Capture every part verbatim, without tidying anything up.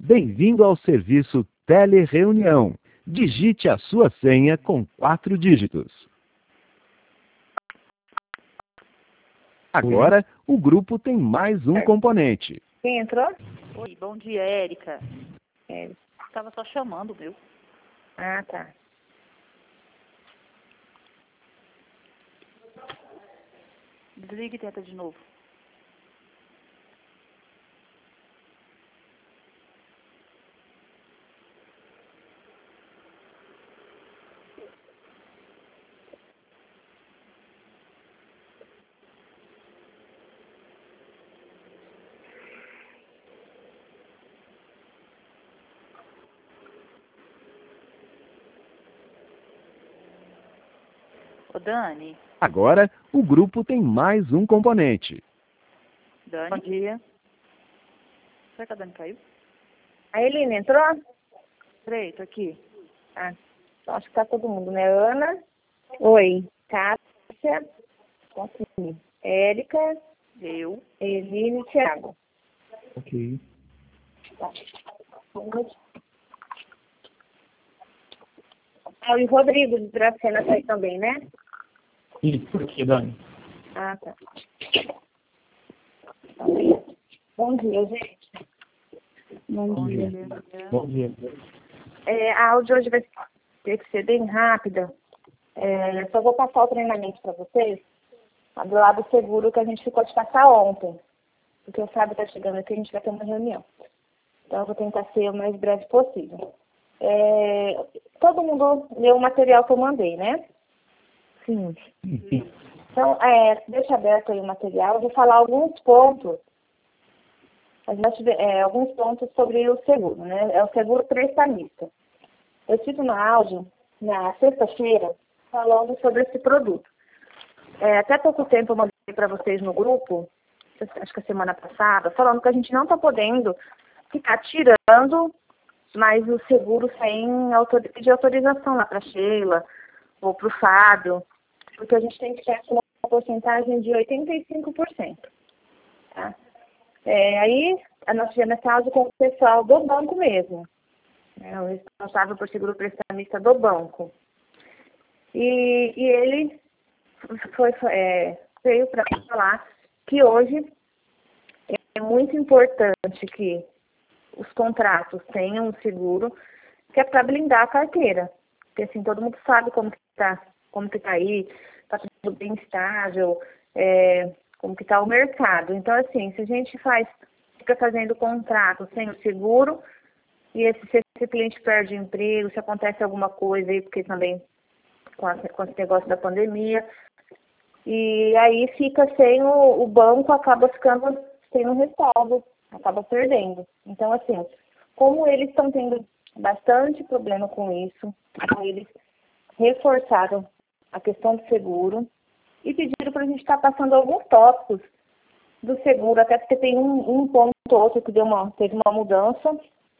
Bem-vindo ao serviço Telereunião. Digite a sua senha com quatro dígitos. Agora, o grupo tem mais um componente. Quem entrou? Oi, bom dia, Érica. É. Estava só chamando, viu? Ah, tá. Desliga e tenta de novo. Ô, Dani. Agora, o grupo tem mais um componente. Dani. Bom dia. Será que a Dani caiu? A Eline entrou? Peraí, tô aqui. Ah, acho que tá todo mundo, né? Ana. Oi. Cássia. Consegui. Érica. Eu. Eline e Thiago. Ok. Tá. Ah, e o Rodrigo de Dracena tá aí também, né? E por que, Dani? Ah, tá. Bom dia, gente. Bom, Bom dia. dia. Bom dia. É, a aula de hoje vai ter que ser bem rápida. É, só vou passar o treinamento para vocês, do lado seguro que a gente ficou de passar ontem. Porque o sábado está chegando aqui, a gente vai ter uma reunião. Então, eu vou tentar ser o mais breve possível. É, todo mundo leu o material que eu mandei, né? Sim. Então, é, deixa aberto aí o material. Eu vou falar alguns pontos, a gente, é, alguns pontos sobre o seguro, né? É o seguro prestamista. Eu tive uma áudio na sexta-feira falando sobre esse produto. É, até pouco tempo eu mandei para vocês no grupo, acho que a semana passada, falando que a gente não está podendo ficar tirando mais o seguro sem autor, pedir autorização lá para a Sheila ou para o Fábio, porque a gente tem que ter uma porcentagem de oitenta e cinco por cento. Tá? É, aí, nós tivemos essa áudio com o pessoal do banco mesmo, né, o responsável por seguro prestamista do banco. E, e ele foi, é, veio para falar que hoje é muito importante que os contratos tenham um seguro que é para blindar a carteira. Porque assim, todo mundo sabe como que está, como que tá aí, está tudo bem estável, é, como que está o mercado. Então, assim, se a gente faz, fica fazendo contrato sem o seguro, e esse, se esse cliente perde o emprego, se acontece alguma coisa aí, porque também com, a, com esse negócio da pandemia, e aí fica sem o, o banco, acaba ficando sem um respaldo, acaba perdendo. Então, assim, como eles estão tendo bastante problema com isso, eles reforçaram a questão do seguro e pediram para a gente estar passando alguns tópicos do seguro, até porque tem um, um ponto ou outro que deu uma, teve uma mudança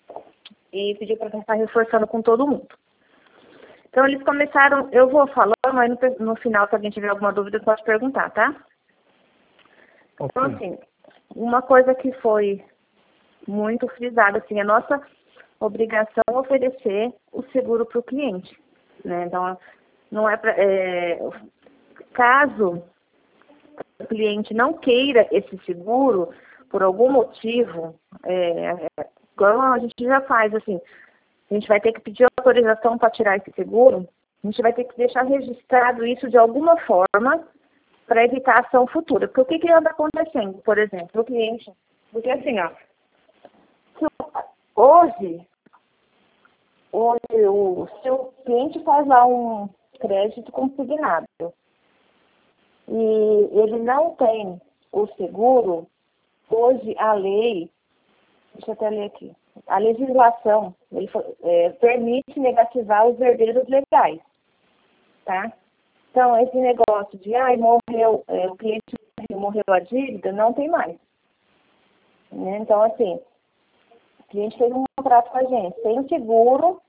e pediu para a gente estar reforçando com todo mundo. Então, eles começaram, eu vou falando, aí no, no final, se alguém tiver alguma dúvida, pode perguntar, tá? Okay. Então, assim, uma coisa que foi muito frisada, assim, a nossa obrigação é oferecer o seguro para o cliente, né? Então, não é pra, é, caso o cliente não queira esse seguro, por algum motivo, é, igual a gente já faz, assim, a gente vai ter que pedir autorização para tirar esse seguro, a gente vai ter que deixar registrado isso de alguma forma para evitar ação futura. Porque o que, que anda acontecendo, por exemplo, o cliente, porque assim, ó, hoje, hoje o seu cliente faz lá um crédito consignado e ele não tem o seguro, hoje a lei, deixa eu até ler aqui, a legislação ele, é, permite negativar os herdeiros legais, tá? Então, esse negócio de, ai, morreu, é, o cliente morreu a dívida, não tem mais. Né? Então, assim, o cliente fez um contrato com a gente, tem seguro,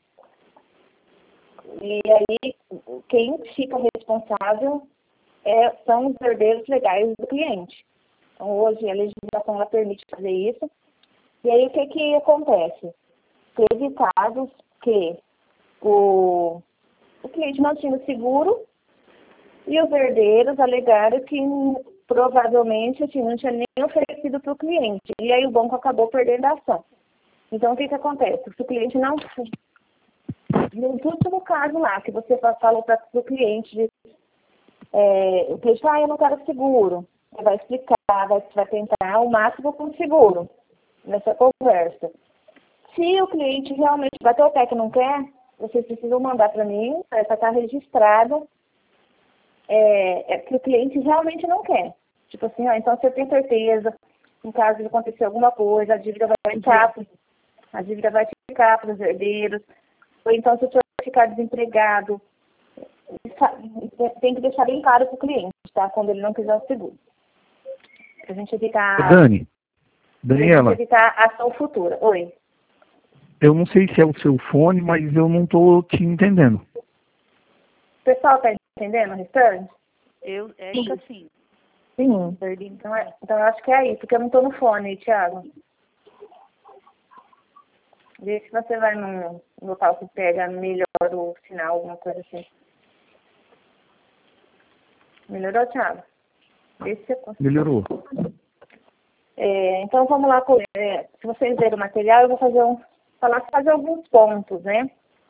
e aí quem fica responsável é, são os herdeiros legais do cliente. Então, hoje a legislação ela permite fazer isso. E aí, o que que acontece? Teve casos que o, o cliente não tinha o seguro e os herdeiros alegaram que provavelmente assim, não tinha nem oferecido para o cliente. E aí o banco acabou perdendo a ação. Então, o que que acontece? Se o cliente não... No último caso lá, que você falou para o cliente, de, é, o cliente fala, ah, eu não quero seguro. Você vai explicar, vai, vai tentar o máximo com seguro nessa conversa. Se o cliente realmente bateu o pé que não quer, vocês precisam mandar para mim, para estar registrado, é, é que o cliente realmente não quer. Tipo assim, ó, então você tem certeza, em caso de acontecer alguma coisa, a dívida vai ficar, a dívida vai ficar para os herdeiros, ou então se o senhor ficar desempregado, tem que deixar bem claro para o cliente, tá? Quando ele não quiser o seguro. Pra gente evitar... Dani, Daniela, pra gente evitar ação futura. Oi. eu não sei se é o seu fone, mas eu não estou te entendendo. O pessoal tá entendendo o restante? Eu, é isso assim. Sim. Então, é, então eu acho que é aí, porque eu não tô no fone, Thiago. Vê se você vai num local que pega melhor o sinal, alguma coisa assim. Melhorou, Thiago? Vê se você consegue. Melhorou. É, então vamos lá, é, se vocês verem o material, eu vou fazer um, falar, fazer alguns pontos, né?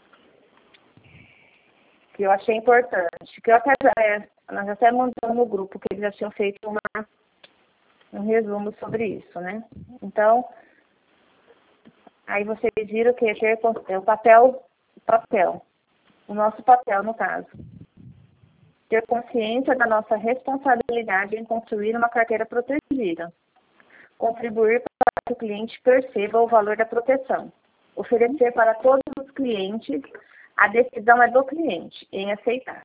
Que eu achei importante. Que eu até, é, nós até mandamos no grupo que eles já tinham feito uma, um resumo sobre isso, né? Então, aí vocês viram que ter é o papel, papel, o nosso papel no caso. Ter consciência da nossa responsabilidade em construir uma carteira protegida. Contribuir para que o cliente perceba o valor da proteção. Oferecer para todos os clientes, a decisão é do cliente em aceitar.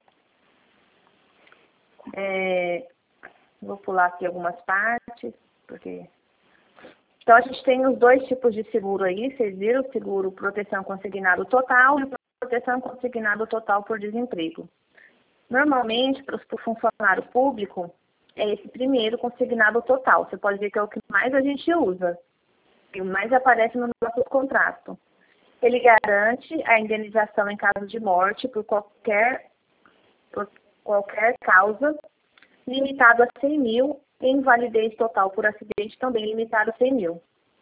É, vou pular aqui algumas partes, porque... Então, a gente tem os dois tipos de seguro aí, vocês viram, o seguro proteção consignado total e proteção consignado total por desemprego. Normalmente, para o funcionário público, é esse primeiro consignado total. Você pode ver que é o que mais a gente usa, e mais aparece no nosso contrato. Ele garante a indenização em caso de morte por qualquer, por qualquer causa, limitado a cem mil, e invalidez total por acidente também limitado a cem mil.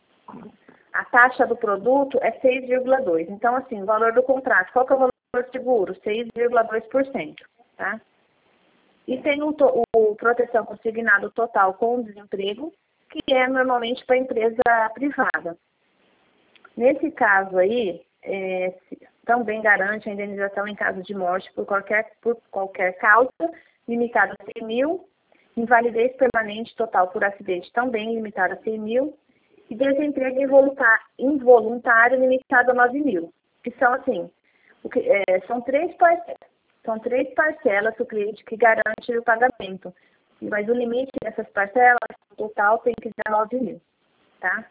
A taxa do produto é seis vírgula dois por cento. Então, assim, o valor do contrato, qual que é o valor do seguro? seis vírgula dois por cento, tá? E tem o, o proteção consignado total com desemprego, que é normalmente para a empresa privada. Nesse caso aí, é, também garante a indenização em caso de morte por qualquer, por qualquer causa, limitado a cem mil, invalidez permanente total por acidente também limitado a cem mil, e desemprego involuntário limitado a nove mil. Que são assim, o que, é, são três parcelas. São três parcelas o cliente que garante o pagamento. Mas o limite dessas parcelas, total, tem que ser nove mil, tá?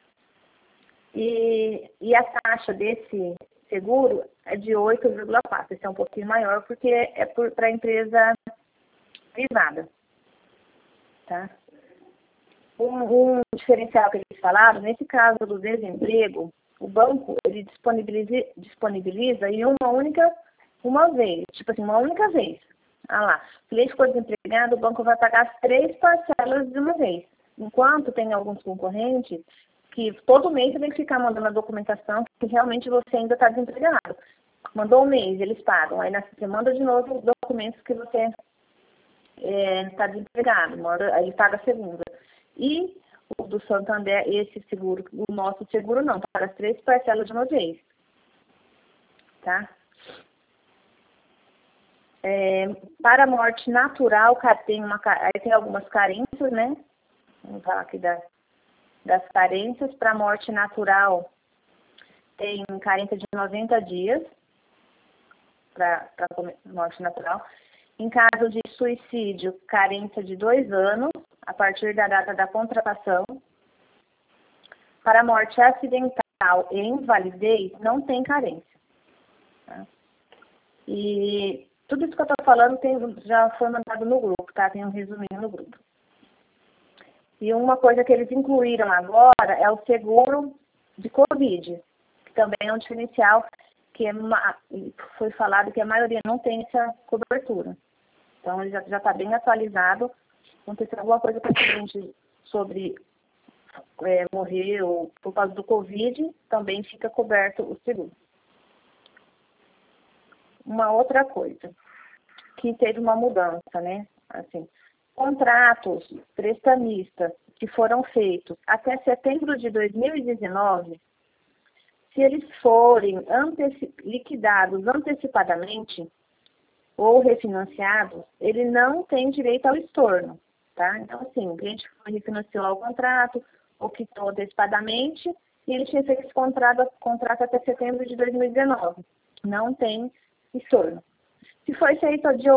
E, e a taxa desse seguro é de oito vírgula quatro por cento. Esse é um pouquinho maior porque é para a empresa privada, tá? Um, um diferencial que eles falaram, nesse caso do desemprego, o banco ele disponibiliza, disponibiliza em uma única uma vez, tipo assim, uma única vez. Ah lá, se o cliente ficou desempregado, o banco vai pagar as três parcelas de uma vez. Enquanto tem alguns concorrentes que todo mês você tem que ficar mandando a documentação que realmente você ainda está desempregado. Mandou um mês, eles pagam. Aí você manda de novo os documentos que você está é, desempregado. Manda, aí paga a segunda. E o do Santander, esse seguro, o nosso seguro não, paga as três parcelas de uma vez. Tá? É, para a morte natural, tem, uma, aí tem algumas carências, né? Vamos falar aqui das, das carências. Para a morte natural, tem carência de noventa dias para morte natural. Em caso de suicídio, carência de dois anos, a partir da data da contratação. Para a morte acidental e invalidez, não tem carência. Tá? E tudo isso que eu estou falando tem, já foi mandado no grupo, tá? Tem um resuminho no grupo. E uma coisa que eles incluíram agora é o seguro de Covid, que também é um diferencial que é, foi falado que a maioria não tem essa cobertura. Então, ele já está bem atualizado. Aconteceu alguma coisa com a gente sobre é, morrer ou por causa do Covid, também fica coberto o seguro. Uma outra coisa, que teve uma mudança, né? Assim, contratos prestamistas que foram feitos até setembro de dois mil e dezenove, se eles forem anteci- liquidados antecipadamente ou refinanciados, ele não tem direito ao estorno, tá? Então, assim, o cliente refinanciou o contrato ou quitou antecipadamente e ele tinha feito esse contrato, contrato até setembro de dois mil e dezenove. Não tem estorno. Se foi feito de